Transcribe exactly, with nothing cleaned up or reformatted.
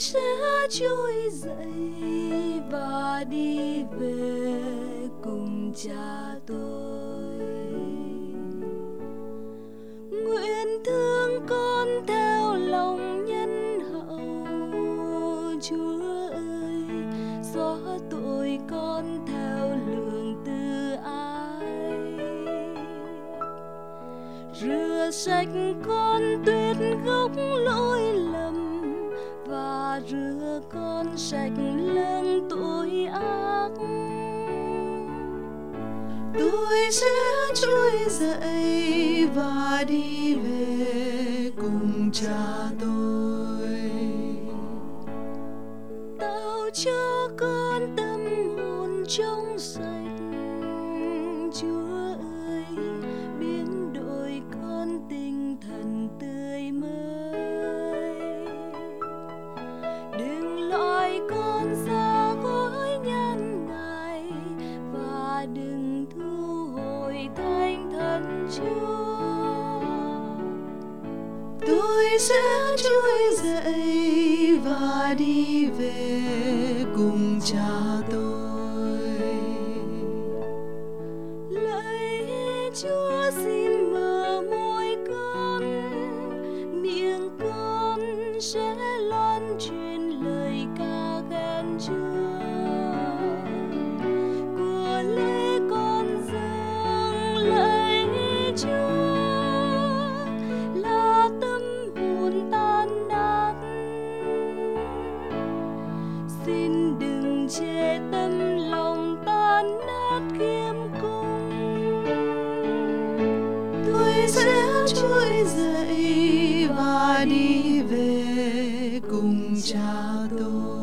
sẽ trỗi dậy và đi về cùng cha tôi. Nguyện thương con theo lòng nhân hậu, Chúa ơi, xóa tội con theo lượng từ ái, rửa sạch con tuyệt gốc lỗi lầm và rửa con sạch lương tội ác. Tôi sẽ trỗi dậy và đi về cùng cha tôi, tạo cho con tâm hồn trong sạch. Chúa ơi, biến đổi con tinh thần tươi mới, đừng loại con ra khỏi nhân ngài và đừng thu hồi thánh thần Chúa. Tôi sẽ trỗi dậy và đi về cùng cha tôi. Lạy Chúa, xin mở môi con, miệng con sẽ loan truyền lời ca khen Chúa. Của lễ con dâng lạy Chúa là tâm hồn tan nát, xin đừng chê tâm lòng tan nát khiêm cung. Tôi sẽ trỗi dậy và đi về cùng cha tôi.